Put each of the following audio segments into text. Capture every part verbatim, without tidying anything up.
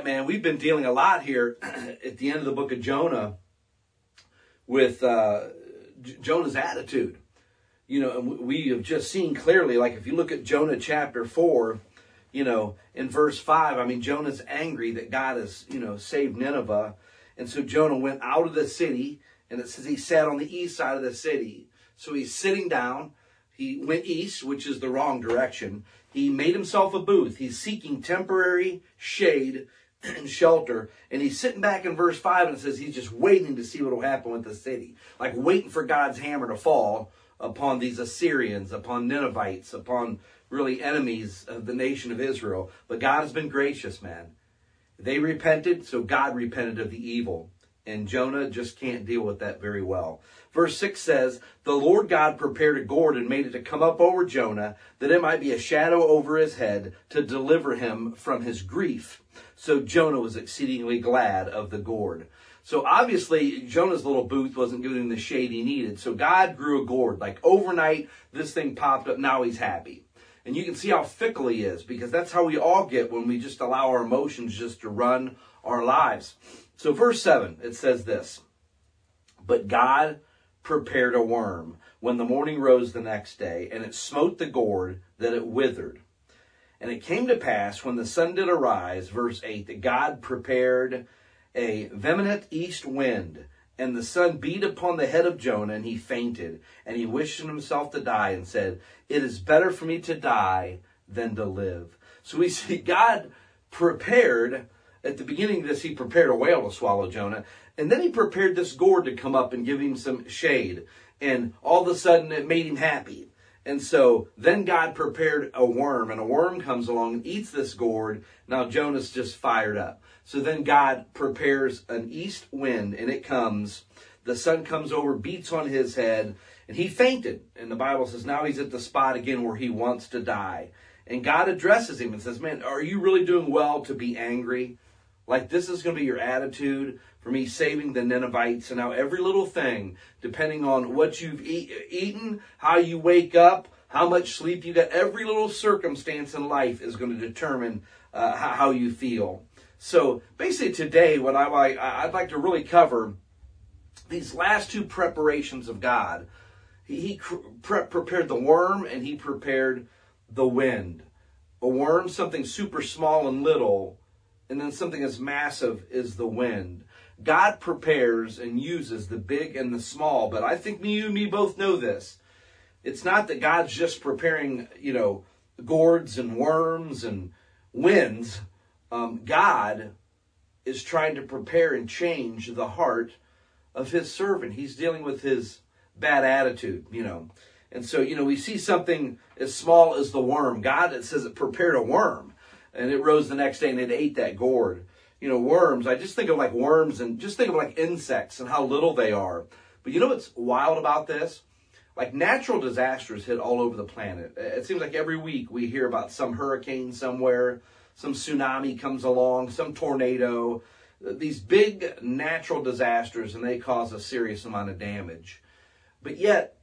right, man. We've been dealing a lot here at the end of the book of Jonah with uh, J- Jonah's attitude. You know, and we have just seen clearly, like if you look at Jonah chapter four, you know, in verse five, I mean, Jonah's angry that God has, you know, saved Nineveh. And so Jonah went out of the city, and it says he sat on the east side of the city. So he's sitting down. He went east, which is the wrong direction. He made himself a booth. He's seeking temporary shade and shelter. And he's sitting back in verse five, and it says he's just waiting to see what will happen with the city. Like waiting for God's hammer to fall upon these Assyrians, upon Ninevites, upon really enemies of the nation of Israel. But God has been gracious, man. They repented, so God repented of the evil. And Jonah just can't deal with that very well. Verse six says, the Lord God prepared a gourd and made it to come up over Jonah, that it might be a shadow over his head to deliver him from his grief. So Jonah was exceedingly glad of the gourd. So obviously, Jonah's little booth wasn't giving him the shade he needed. So God grew a gourd. Like overnight, this thing popped up. Now he's happy. And you can see how fickle he is, because that's how we all get when we just allow our emotions just to run our lives. So verse seven, it says this, but God prepared a worm when the morning rose the next day, and it smote the gourd that it withered. And it came to pass when the sun did arise, verse eight, that God prepared a vehement east wind, and the sun beat upon the head of Jonah, and he fainted, and he wished in himself to die, and said, it is better for me to die than to live. So we see God prepared, at the beginning of this, he prepared a whale to swallow Jonah, and then he prepared this gourd to come up and give him some shade, and all of a sudden it made him happy. And so then God prepared a worm, and a worm comes along and eats this gourd. Now Jonah's just fired up. So then God prepares an east wind, and it comes. The sun comes over, beats on his head, and he fainted. And the Bible says now he's at the spot again where he wants to die. And God addresses him and says, man, are you really doing well to be angry? Like this is going to be your attitude for me saving the Ninevites. And now every little thing, depending on what you've eat, eaten, how you wake up, how much sleep you got, every little circumstance in life is going to determine uh, how, how you feel. So basically today, what I like, I'd like to really cover these last two preparations of God. He, he pre- prepared the worm, and he prepared the wind. A worm, something super small and little, and then something as massive is the wind. God prepares and uses the big and the small, but I think you and me both know this. It's not that God's just preparing, you know, gourds and worms and winds. Um, God is trying to prepare and change the heart of his servant. He's dealing with his bad attitude, you know. And so, you know, we see something as small as the worm. God, it says it prepared a worm, and it rose the next day and it ate that gourd. You know, worms, I just think of like worms and just think of like insects and how little they are. But you know what's wild about this? Like natural disasters hit all over the planet. It seems like every week we hear about some hurricane somewhere, some tsunami comes along, some tornado, these big natural disasters, and they cause a serious amount of damage. But yet,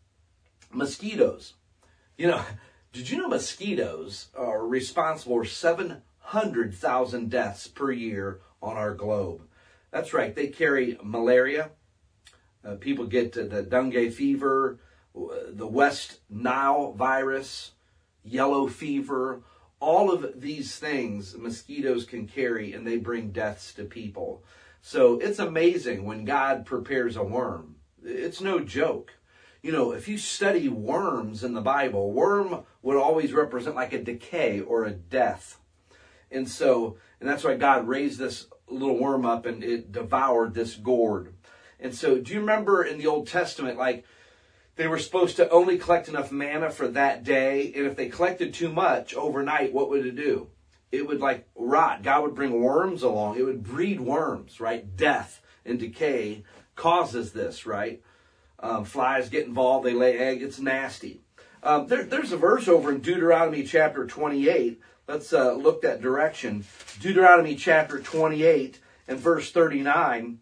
mosquitoes, you know, did you know mosquitoes are responsible for seven hundred thousand deaths per year on our globe? That's right, they carry malaria. Uh, people get uh, the dengue fever, the West Nile virus, yellow fever. All of these things mosquitoes can carry, and they bring deaths to people. So it's amazing when God prepares a worm. It's no joke. You know, if you study worms in the Bible, worm would always represent like a decay or a death. And so, and that's why God raised this little worm up and it devoured this gourd. And so, do you remember in the Old Testament, like, they were supposed to only collect enough manna for that day, and if they collected too much overnight, what would it do? It would, like, rot. God would bring worms along. It would breed worms, right? Death and decay causes this, right? Um, flies get involved. They lay egg. It's nasty. Um, there, there's a verse over in Deuteronomy chapter twenty-eight. Let's uh, look that direction. Deuteronomy chapter twenty-eight and verse thirty-nine.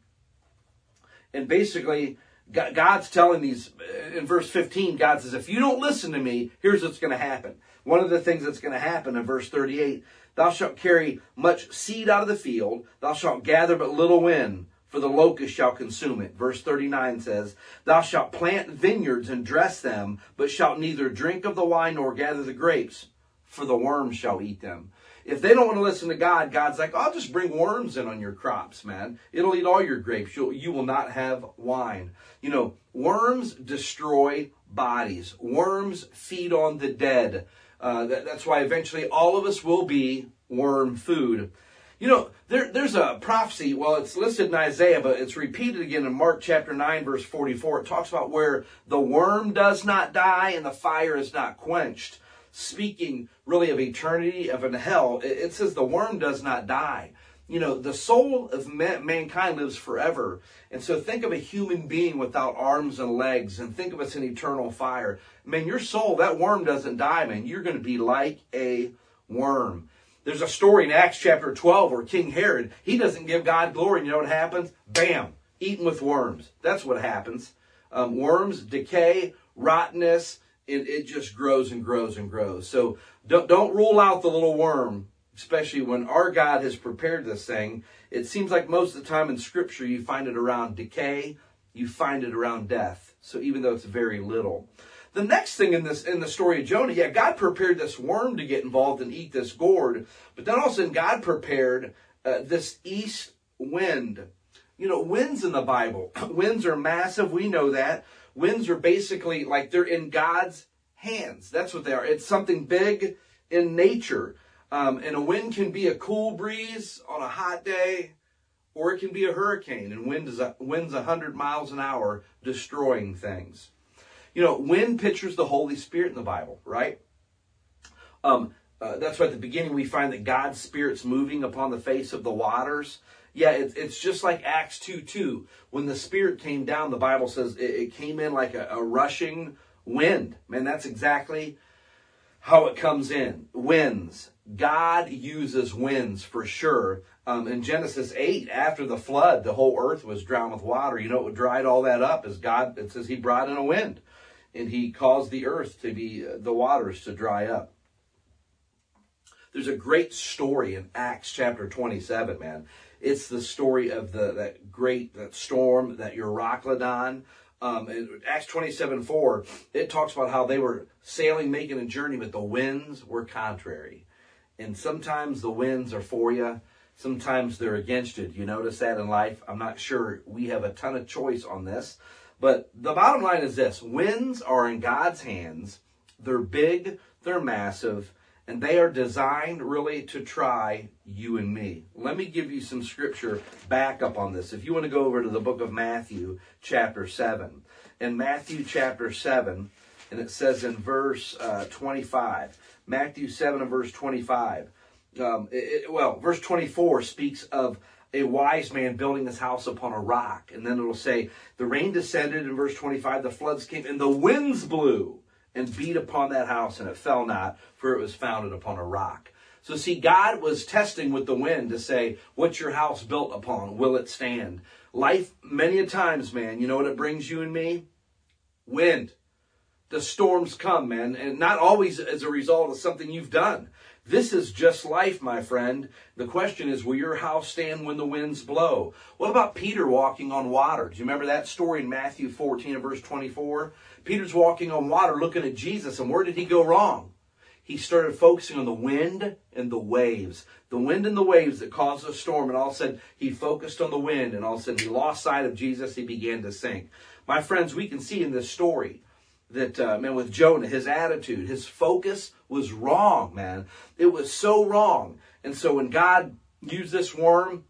And basically, God's telling these, in verse fifteen, God says, if you don't listen to me, here's what's going to happen. One of the things that's going to happen in verse thirty-eight, Thou shalt carry much seed out of the field. Thou shalt gather but little wind, for the locust shall consume it. Verse thirty-nine says, Thou shalt plant vineyards and dress them, but shalt neither drink of the wine nor gather the grapes, for the worms shall eat them. If they don't want to listen to God, God's like, I'll just bring worms in on your crops, man. It'll eat all your grapes. You'll, you will not have wine. You know, worms destroy bodies. Worms feed on the dead. Uh, that, that's why eventually all of us will be worm food. You know, there, there's a prophecy, well, it's listed in Isaiah, but it's repeated again in Mark chapter nine, verse forty-four. It talks about where the worm does not die and the fire is not quenched. Speaking really of eternity, of in hell, it says the worm does not die. You know, the soul of man, mankind lives forever. And so think of a human being without arms and legs, and think of us in eternal fire. Man, your soul, that worm doesn't die, man. You're going to be like a worm. There's a story in Acts chapter twelve where King Herod, he doesn't give God glory. And you know what happens? Bam, eaten with worms. That's what happens. Um, worms, decay, rottenness. It, it just grows and grows and grows. So don't, don't rule out the little worm, especially when our God has prepared this thing. It seems like most of the time in Scripture you find it around decay, you find it around death. So even though it's very little. The next thing in this in the story of Jonah, yeah, God prepared this worm to get involved and eat this gourd. But then all of a sudden God prepared uh, this east wind. You know, winds in the Bible, winds are massive. We know that. Winds are basically like they're in God's hands. That's what they are. It's something big in nature. Um, and a wind can be a cool breeze on a hot day, or it can be a hurricane. And wind is a, wind's one hundred miles an hour, destroying things. You know, wind pictures the Holy Spirit in the Bible, right? Um, uh, that's why at the beginning we find that God's Spirit's moving upon the face of the waters. Yeah, it, it's just like Acts two two. When the Spirit came down, the Bible says it, it came in like a, a rushing wind. Man, that's exactly how it comes in. Winds. God uses winds for sure. Um, in Genesis eight, after the flood, the whole earth was drowned with water. You know what dried all that up is God. It says he brought in a wind. And he caused the earth to be, uh, the waters to dry up. There's a great story in Acts chapter twenty-seven, man. It's the story of the that great that storm, that Euroclydon. Um, in Acts twenty-seven four, it talks about how they were sailing, making a journey, but the winds were contrary. And sometimes the winds are for you. Sometimes they're against you. Do you notice that in life? I'm not sure we have a ton of choice on this. But the bottom line is this. Winds are in God's hands. They're big. They're massive. And they are designed really to try you and me. Let me give you some scripture backup on this. If you want to go over to the book of Matthew, chapter seven. In Matthew chapter seven, and it says in verse uh, twenty-five. Matthew seven and verse twenty-five. Um, it, it, well, verse twenty-four speaks of a wise man building his house upon a rock. And then it'll say, the rain descended in verse twenty-five, the floods came, and the winds blew and beat upon that house, and it fell not, for it was founded upon a rock. So see, God was testing with the wind to say, what's your house built upon? Will it stand? Life, many a times, man, you know what it brings you and me? Wind. The storms come, man, and not always as a result of something you've done. This is just life, my friend. The question is, will your house stand when the winds blow? What about Peter walking on water? Do you remember that story in Matthew fourteen and verse twenty-four? Peter's walking on water looking at Jesus, and where did he go wrong? He started focusing on the wind and the waves. The wind and the waves that caused a storm, and all of a sudden he focused on the wind, and all of a sudden he lost sight of Jesus. He began to sink. My friends, we can see in this story that, uh, man, with Jonah, his attitude, his focus was wrong, man. It was so wrong. And so when God used this worm,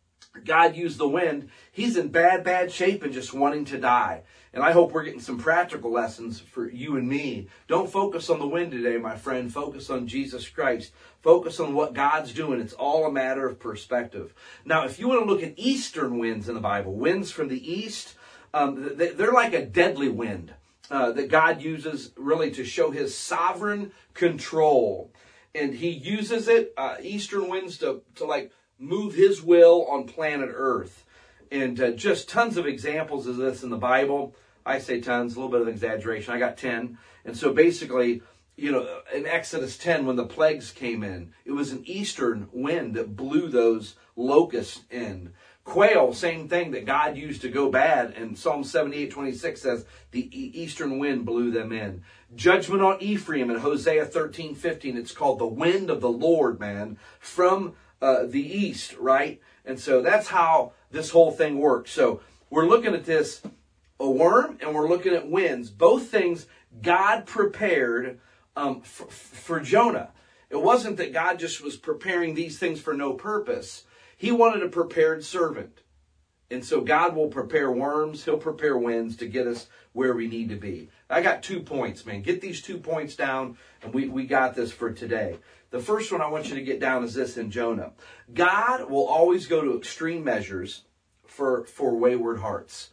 God used the wind, he's in bad, bad shape and just wanting to die. And I hope we're getting some practical lessons for you and me. Don't focus on the wind today, my friend. Focus on Jesus Christ. Focus on what God's doing. It's all a matter of perspective. Now, if you want to look at eastern winds in the Bible, winds from the east, um, they're like a deadly wind. Uh, that God uses really to show his sovereign control. And he uses it, uh, eastern winds, to, to like move his will on planet Earth. And uh, just tons of examples of this in the Bible. I say tons, a little bit of exaggeration. I got ten. And so basically, you know, in Exodus ten, when the plagues came in, it was an eastern wind that blew those locusts in. Quail, same thing that God used to go bad. And Psalm seventy-eight twenty-six says the eastern wind blew them in. Judgment on Ephraim in Hosea thirteen fifteen. It's called the wind of the Lord, man, from uh, the east, right? And so that's how this whole thing works. So we're looking at this, a worm, and we're looking at winds. Both things God prepared um, for, for Jonah. It wasn't that God just was preparing these things for no purpose. He wanted a prepared servant. And so God will prepare worms. He'll prepare winds to get us where we need to be. I got two points, man. Get these two points down, and we, we got this for today. The first one I want you to get down is this in Jonah. God will always go to extreme measures for, for wayward hearts.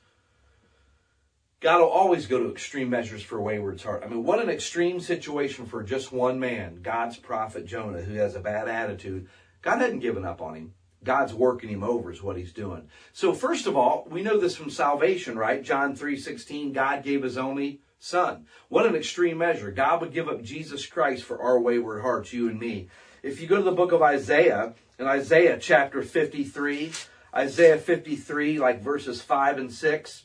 God will always go to extreme measures for a wayward heart. I mean, what an extreme situation for just one man, God's prophet Jonah, who has a bad attitude. God hadn't given up on him. God's working him over is what he's doing. So first of all, we know this from salvation, right? John three sixteen, God gave his only son. What an extreme measure. God would give up Jesus Christ for our wayward hearts, you and me. If you go to the book of Isaiah, in Isaiah chapter fifty-three, Isaiah fifty-three, like verses five and six,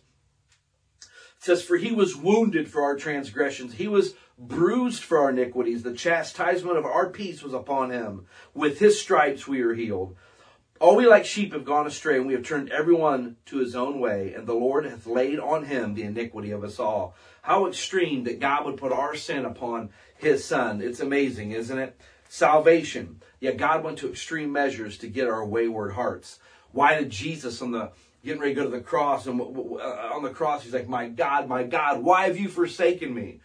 it says, for he was wounded for our transgressions. He was bruised for our iniquities. The chastisement of our peace was upon him. With his stripes we are healed. All we like sheep have gone astray, and we have turned everyone to his own way, and the Lord hath laid on him the iniquity of us all. How extreme that God would put our sin upon his son. It's amazing, isn't it? Salvation. Yet God went to extreme measures to get our wayward hearts. Why did Jesus, on the getting ready to go to the cross, and on the cross, he's like, my God, my God, why have you forsaken me?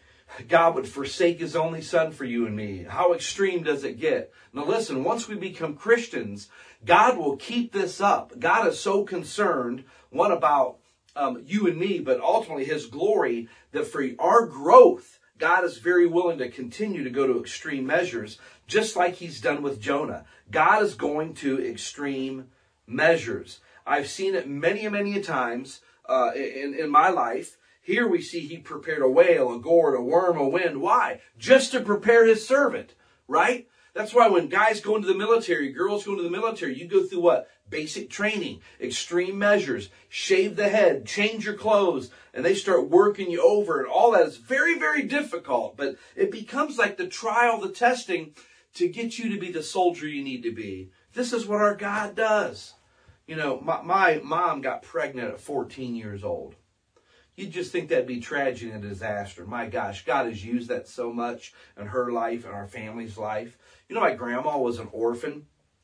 God would forsake his only son for you and me. How extreme does it get? Now listen, once we become Christians, God will keep this up. God is so concerned, one, about um, you and me, but ultimately his glory, that for our growth, God is very willing to continue to go to extreme measures, just like he's done with Jonah. God is going to extreme measures. I've seen it many, many times uh, in, in my life. Here we see he prepared a whale, a gourd, a worm, a wind. Why? Just to prepare his servant, right? That's why when guys go into the military, girls go into the military, you go through what? Basic training, extreme measures, shave the head, change your clothes, and they start working you over, and all that is very, very difficult. But it becomes like the trial, the testing, to get you to be the soldier you need to be. This is what our God does. You know, my, my mom got pregnant at fourteen years old. You'd just think that'd be tragedy and a disaster. My gosh, God has used that so much in her life and our family's life. You know, my grandma was an orphan.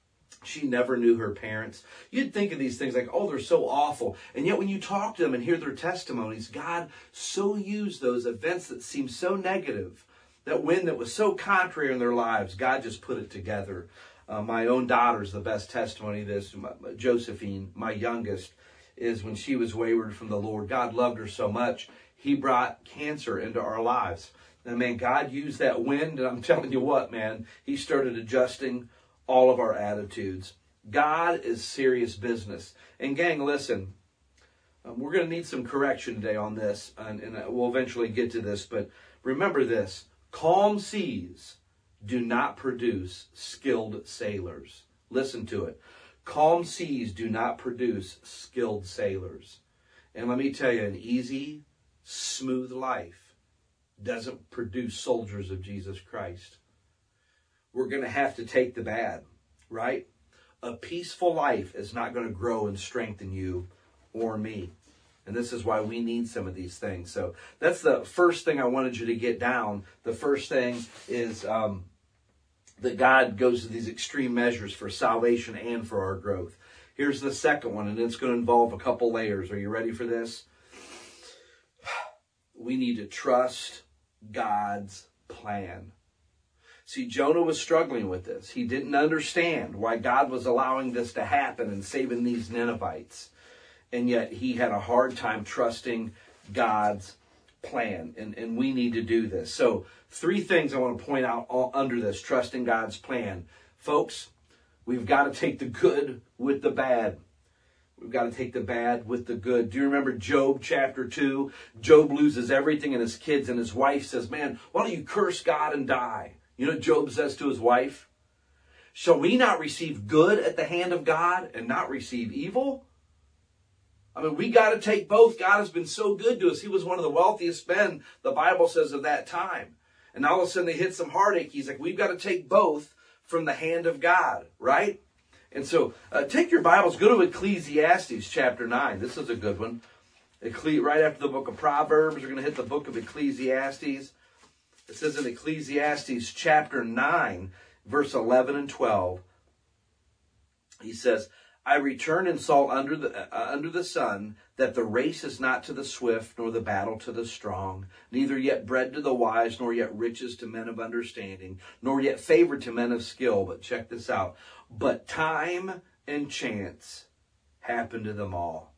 She never knew her parents. You'd think of these things like, oh, they're so awful. And yet when you talk to them and hear their testimonies, God so used those events that seem so negative, that wind that was so contrary in their lives, God just put it together. Uh, my own daughter's the best testimony of this. My, Josephine, my youngest, is when she was wayward from the Lord. God loved her so much, he brought cancer into our lives. And man, God used that wind, and I'm telling you what, man, he started adjusting all of our attitudes. God is serious business. And gang, listen, um, we're going to need some correction today on this, and, and we'll eventually get to this, but remember this, calm seas do not produce skilled sailors. Listen to it. Calm seas do not produce skilled sailors. And let me tell you, an easy, smooth life doesn't produce soldiers of Jesus Christ. We're going to have to take the bad, right? A peaceful life is not going to grow and strengthen you or me. And this is why we need some of these things. So that's the first thing I wanted you to get down. The first thing is um, that God goes to these extreme measures for salvation and for our growth. Here's the second one, and it's going to involve a couple layers. Are you ready for this? We need to trust God's plan. See, Jonah was struggling with this. He didn't understand why God was allowing this to happen and saving these Ninevites. And yet he had a hard time trusting God's plan. And, and we need to do this. So three things I want to point out all under this, trusting God's plan. Folks, we've got to take the good with the bad. We've got to take the bad with the good. Do you remember Job chapter two? Job loses everything and his kids, and his wife says, man, why don't you curse God and die? You know what Job says to his wife? Shall we not receive good at the hand of God and not receive evil? I mean, we got to take both. God has been so good to us. He was one of the wealthiest men, the Bible says, of that time. And all of a sudden they hit some heartache. He's like, we've got to take both from the hand of God, right? And so uh, take your Bibles, go to Ecclesiastes chapter nine. This is a good one. Ecclesi- right after the book of Proverbs, we're going to hit the book of Ecclesiastes. It says in Ecclesiastes chapter nine, verse eleven and twelve, he says, I return and saw under the, uh, under the sun that the race is not to the swift, nor the battle to the strong, neither yet bread to the wise, nor yet riches to men of understanding, nor yet favor to men of skill. But check this out. But time and chance happen to them all.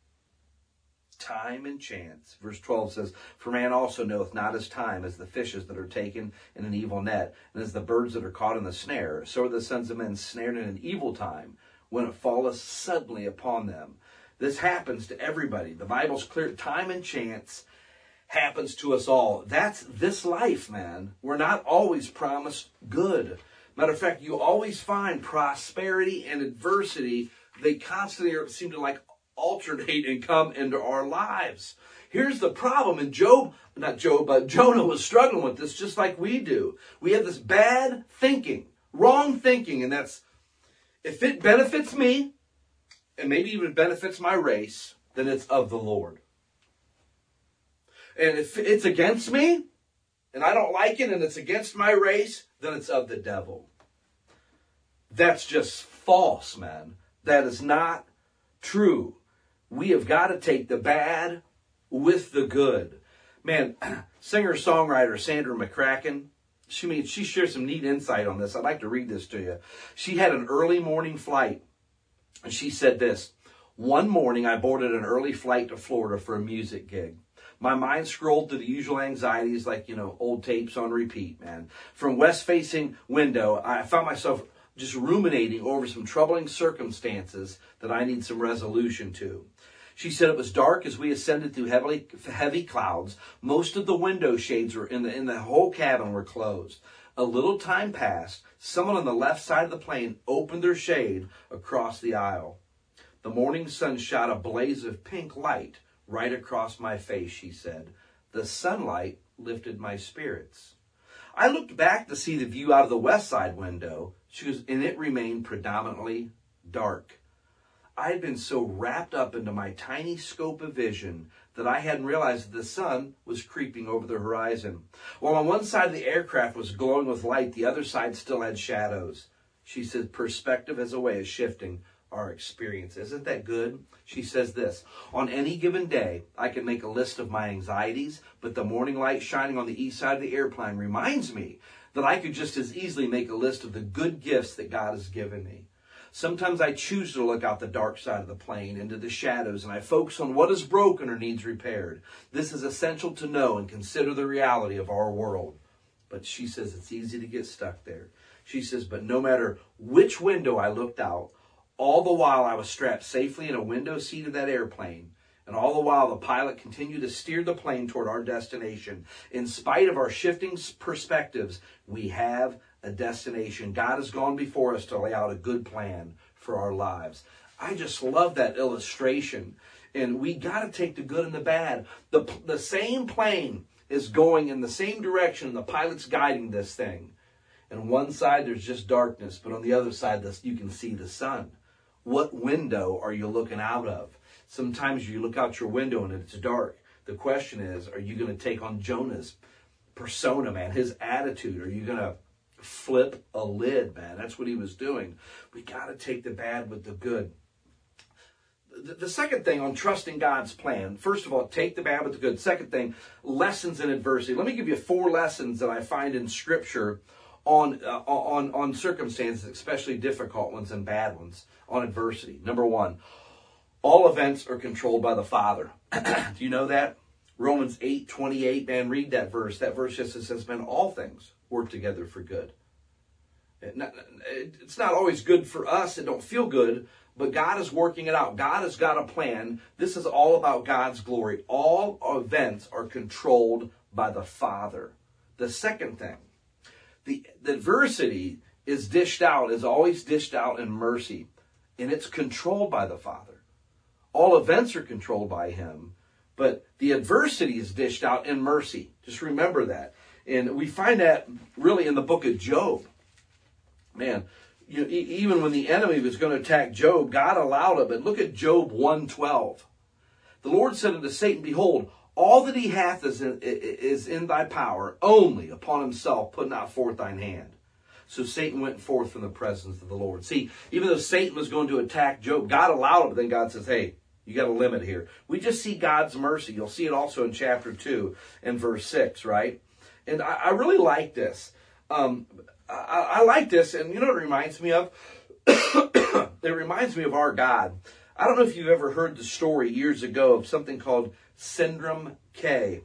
Time and chance. Verse twelve says, for man also knoweth not his time, as the fishes that are taken in an evil net, and as the birds that are caught in the snare. So are the sons of men snared in an evil time, when it falleth suddenly upon them. This happens to everybody. The Bible's clear. Time and chance happens to us all. That's this life, man. We're not always promised good. Matter of fact, you always find prosperity and adversity. They constantly seem to like alternate and come into our lives. Here's the problem. And Job, not Job, but Jonah was struggling with this just like we do. We have this bad thinking, wrong thinking, and that's, if it benefits me, and maybe even benefits my race, then it's of the Lord. And if it's against me, and I don't like it, and it's against my race, then it's of the devil. That's just false, man. That is not true. We have got to take the bad with the good. Man, singer-songwriter Sandra McCracken, She means she shares some neat insight on this. I'd like to read this to you. She had an early morning flight, and she said this: one morning I boarded an early flight to Florida for a music gig. My mind scrolled through the usual anxieties, like, you know, old tapes on repeat, man. From west-facing window, I found myself just ruminating over some troubling circumstances that I need some resolution to. She said it was dark as we ascended through heavily, heavy clouds. Most of the window shades were in the in the whole cabin were closed. A little time passed. Someone on the left side of the plane opened their shade across the aisle. The morning sun shot a blaze of pink light right across my face, she said. The sunlight lifted my spirits. I looked back to see the view out of the west side window, she was, and it remained predominantly dark. I had been so wrapped up into my tiny scope of vision that I hadn't realized that the sun was creeping over the horizon. While on one side of the aircraft was glowing with light, the other side still had shadows. She said, perspective as a way of shifting our experience. Isn't that good? She says this: on any given day, I can make a list of my anxieties, but the morning light shining on the east side of the airplane reminds me that I could just as easily make a list of the good gifts that God has given me. Sometimes I choose to look out the dark side of the plane into the shadows, and I focus on what is broken or needs repaired. This is essential to know and consider the reality of our world. But she says it's easy to get stuck there. She says, but no matter which window I looked out, all the while I was strapped safely in a window seat of that airplane, and all the while the pilot continued to steer the plane toward our destination. In spite of our shifting perspectives, we have a destination. God has gone before us to lay out a good plan for our lives. I just love that illustration. And we got to take the good and the bad. The, the same plane is going in the same direction, and the pilot's guiding this thing. And on one side, there's just darkness, but on the other side, this, you can see the sun. What window are you looking out of? Sometimes you look out your window and it's dark. The question is, are you going to take on Jonah's persona, man, his attitude? Are you going to flip a lid, man? That's what he was doing. We got to take the bad with the good. The, the second thing on trusting God's plan, first of all, take the bad with the good. Second thing, lessons in adversity. Let me give you four lessons that I find in Scripture on uh, on on circumstances, especially difficult ones and bad ones, on adversity. Number one, all events are controlled by the Father. Do you know that? Romans eight twenty-eight, man, read that verse. That verse just says, man, all things work together for good. It's not always good for us. It don't feel good, but God is working it out. God has got a plan. This is all about God's glory. All events are controlled by the Father. The second thing, the, the adversity is dished out, is always dished out in mercy, and it's controlled by the Father. All events are controlled by Him, but the adversity is dished out in mercy. Just remember that. And we find that really in the book of Job. Man, you know, even when the enemy was going to attack Job, God allowed it. But look at Job one twelve. The Lord said unto Satan, Behold, all that he hath is in, is in thy power, only upon himself put not forth thine hand. So Satan went forth from the presence of the Lord. See, even though Satan was going to attack Job, God allowed it, but then God says, hey, you got a limit here. We just see God's mercy. You'll see it also in chapter two and verse six, right? And I, I really like this. Um, I, I like this, and you know what it reminds me of? It reminds me of our God. I don't know if you've ever heard the story years ago of something called Syndrome K.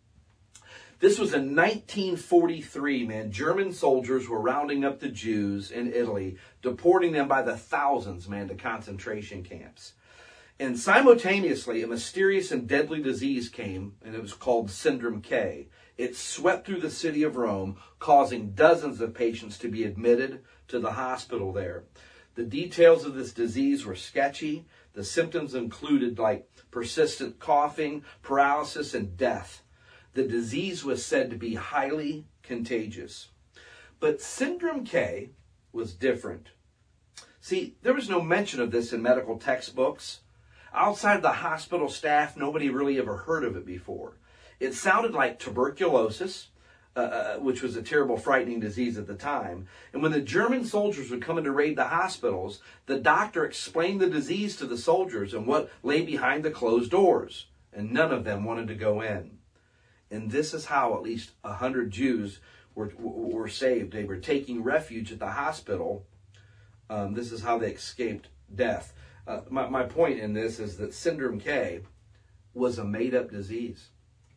This was in nineteen forty-three, man. German soldiers were rounding up the Jews in Italy, deporting them by the thousands, man, to concentration camps. And simultaneously, a mysterious and deadly disease came, and it was called Syndrome K. It swept through the city of Rome, causing dozens of patients to be admitted to the hospital there. The details of this disease were sketchy. The symptoms included like persistent coughing, paralysis, and death. The disease was said to be highly contagious. But Syndrome K was different. See, there was no mention of this in medical textbooks. Outside of the hospital staff, nobody really ever heard of it before. It sounded like tuberculosis, uh, which was a terrible, frightening disease at the time. And when the German soldiers would come in to raid the hospitals, the doctor explained the disease to the soldiers and what lay behind the closed doors. And none of them wanted to go in. And this is how at least a hundred Jews were, were saved. They were taking refuge at the hospital. Um, this is how they escaped death. Uh, my, my point in this is that Syndrome K was a made-up disease.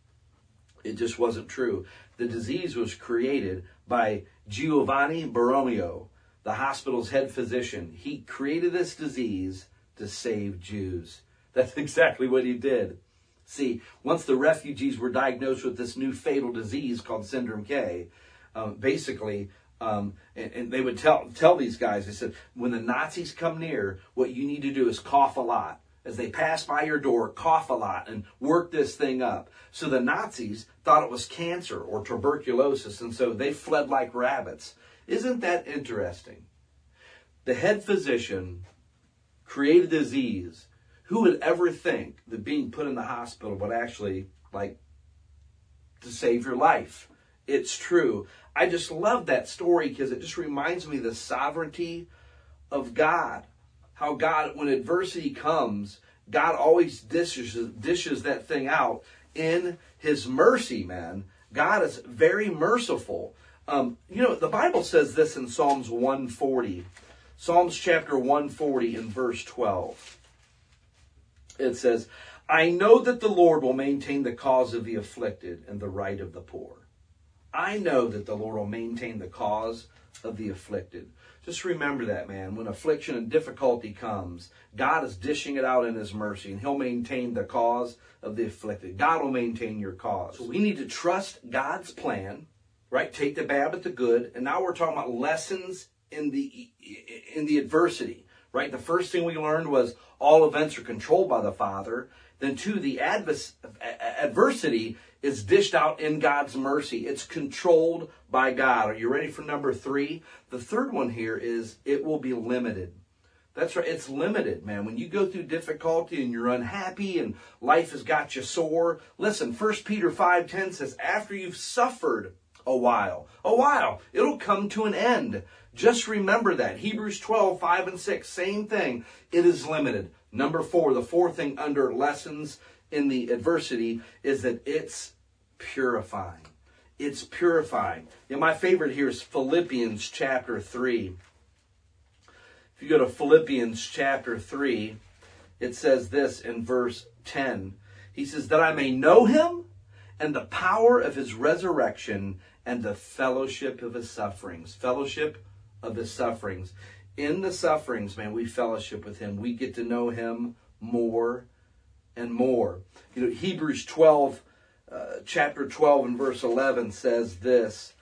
It just wasn't true. The disease was created by Giovanni Borromeo, the hospital's head physician. He created this disease to save Jews. That's exactly what he did. See, once the refugees were diagnosed with this new fatal disease called Syndrome K, um, basically, um, and, and they would tell tell these guys, they said, when the Nazis come near, what you need to do is cough a lot. As they pass by your door, cough a lot and work this thing up. So the Nazis thought it was cancer or tuberculosis, and so they fled like rabbits. Isn't that interesting? The head physician created a disease. Who would ever think that being put in the hospital would actually, like, to save your life? It's true. I just love that story because it just reminds me of the sovereignty of God. How God, when adversity comes, God always dishes, dishes that thing out in His mercy, man. God is very merciful. Um, you know, the Bible says this in Psalms one forty. Psalms chapter one forty and verse twelve. It says, I know that the Lord will maintain the cause of the afflicted and the right of the poor. I know that the Lord will maintain the cause of the afflicted. Just remember that, man. When affliction and difficulty comes, God is dishing it out in His mercy, and He'll maintain the cause of the afflicted. God will maintain your cause. So we need to trust God's plan, right? Take the bad with the good. And now we're talking about lessons in the in the adversity, right? The first thing we learned was all events are controlled by the Father. Then two, the advers- adversity is dished out in God's mercy. It's controlled by God. Are you ready for number three? The third one here is it will be limited. That's right. It's limited, man. When you go through difficulty and you're unhappy and life has got you sore, listen, First Peter five ten says, after you've suffered a while, a while, it'll come to an end. Just remember that. Hebrews twelve, five and six, same thing. It is limited. Number four, the fourth thing under lessons in the adversity is that it's purifying. It's purifying. And my favorite here is Philippians chapter three. If you go to Philippians chapter three, it says this in verse ten. He says, that I may know Him and the power of His resurrection and the fellowship of His sufferings. Fellowship of his sufferings. In the sufferings, man, we fellowship with him. We get to know him more and more. You know, Hebrews twelve, uh, chapter twelve and verse eleven says this.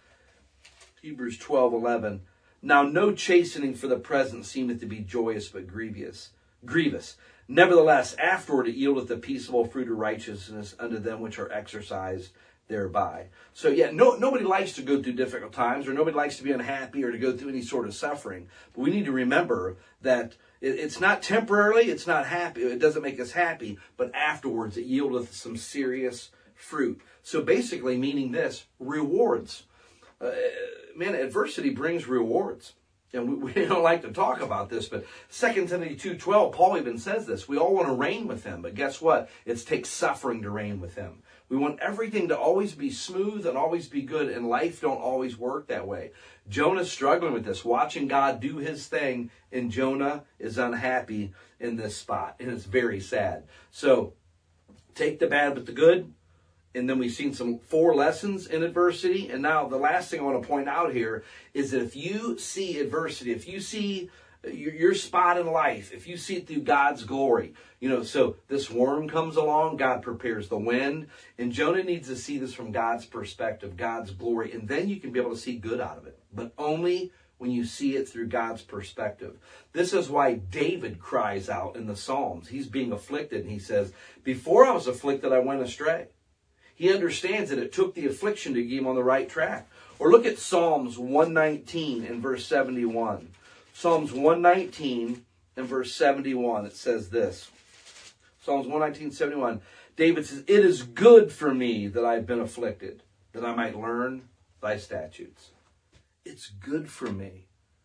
Hebrews twelve, eleven. Now no chastening for the present seemeth to be joyous, but grievous. Grievous. Nevertheless, afterward it yieldeth the peaceable fruit of righteousness unto them which are exercised thereby. So yeah, no, nobody likes to go through difficult times, or nobody likes to be unhappy or to go through any sort of suffering. But we need to remember that it, it's not temporarily, it's not happy, it doesn't make us happy, but afterwards it yieldeth some serious fruit. So basically meaning this, rewards. Uh, man, adversity brings rewards. And we, we don't like to talk about this, but Second Timothy two twelve, Paul even says this. We all want to reign with him, but guess what? It takes suffering to reign with him. We want everything to always be smooth and always be good, and life don't always work that way. Jonah's struggling with this, watching God do his thing, and Jonah is unhappy in this spot, and it's very sad. So take the bad with the good. And then we've seen some four lessons in adversity. And now the last thing I want to point out here is that if you see adversity, if you see your, your spot in life, if you see it through God's glory, you know, so this worm comes along, God prepares the wind. And Jonah needs to see this from God's perspective, God's glory. And then you can be able to see good out of it. But only when you see it through God's perspective. This is why David cries out in the Psalms. He's being afflicted. And he says, before I was afflicted, I went astray. He understands that it took the affliction to get him on the right track. Or look at Psalms one nineteen and verse seventy-one. Psalms one nineteen and verse seventy-one. It says this. Psalms one nineteen, seventy-one. David says, it is good for me that I've been afflicted, that I might learn thy statutes. It's good for me.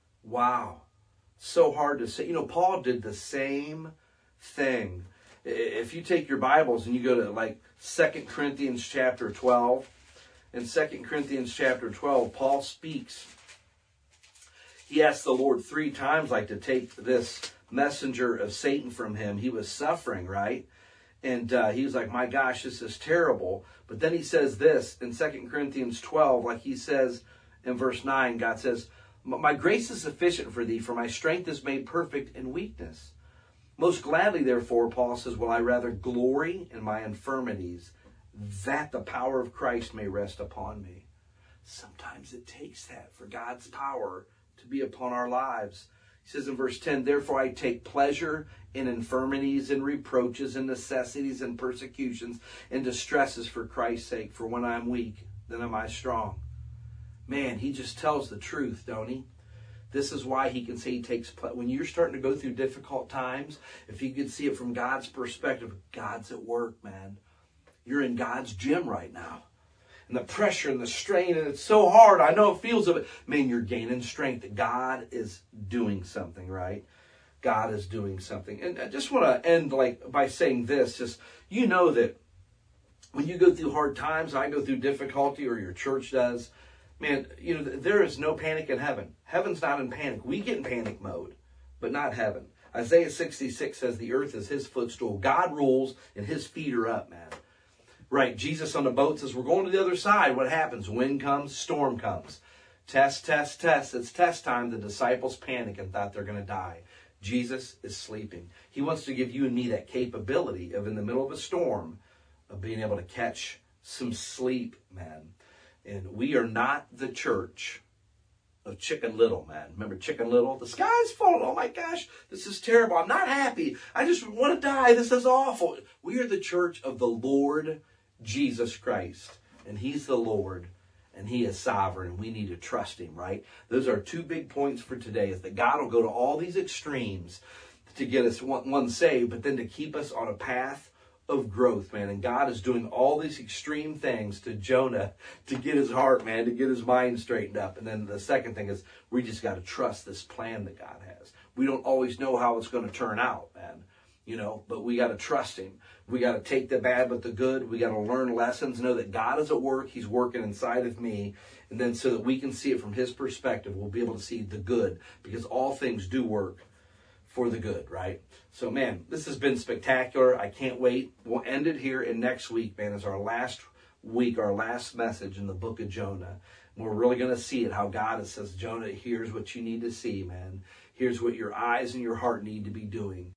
Wow. So hard to say. You know, Paul did the same thing. If you take your Bibles and you go to like Second Corinthians chapter twelve, in Second Corinthians chapter twelve, Paul speaks. He asked the Lord three times like to take this messenger of Satan from him. He was suffering, right? And uh, he was like, my gosh, this is terrible. But then he says this in Second Corinthians twelve, like he says in verse nine, God says, my grace is sufficient for thee, for my strength is made perfect in weakness. Most gladly, therefore, Paul says, will I rather glory in my infirmities, that the power of Christ may rest upon me. Sometimes it takes that for God's power to be upon our lives. He says in verse ten, therefore I take pleasure in infirmities and reproaches and necessities and persecutions and distresses for Christ's sake. For when I am weak, then am I strong. Man, he just tells the truth, don't he? This is why he can say he takes pleasure. When you're starting to go through difficult times, if you could see it from God's perspective, God's at work, man. You're in God's gym right now. And the pressure and the strain, and it's so hard. I know it feels of it. Man, you're gaining strength. God is doing something, right? God is doing something. And I just want to end like by saying this. Just, you know that when you go through hard times, I go through difficulty, or your church does, man, you know, there is no panic in heaven. Heaven's not in panic. We get in panic mode, but not heaven. Isaiah sixty-six says the earth is his footstool. God rules and his feet are up, man. Right, Jesus on the boat says, we're going to the other side. What happens? Wind comes, storm comes. Test, test, test. It's test time. The disciples panic and thought they're going to die. Jesus is sleeping. He wants to give you and me that capability of, in the middle of a storm, of being able to catch some sleep, man. And we are not the church of Chicken Little, man. Remember Chicken Little? The sky's falling. Oh my gosh, this is terrible. I'm not happy. I just want to die. This is awful. We are the church of the Lord Jesus Christ. And he's the Lord. And he is sovereign. We need to trust him, right? Those are two big points for today. Is that God will go to all these extremes to get us one, one saved, but then to keep us on a path of growth, man. And God is doing all these extreme things to Jonah to get his heart, man, to get his mind straightened up. And then the second thing is we just got to trust this plan that God has. We don't always know how it's going to turn out, man, you know, but we got to trust him. We got to take the bad with the good. We got to learn lessons, know that God is at work. He's working inside of me. And then so that we can see it from his perspective, we'll be able to see the good, because all things do work for the good, right? So, man, this has been spectacular. I can't wait. We'll end it here, and next week, man, is our last week, our last message in the book of Jonah. And we're really going to see it, how God says, Jonah, here's what you need to see, man. Here's what your eyes and your heart need to be doing.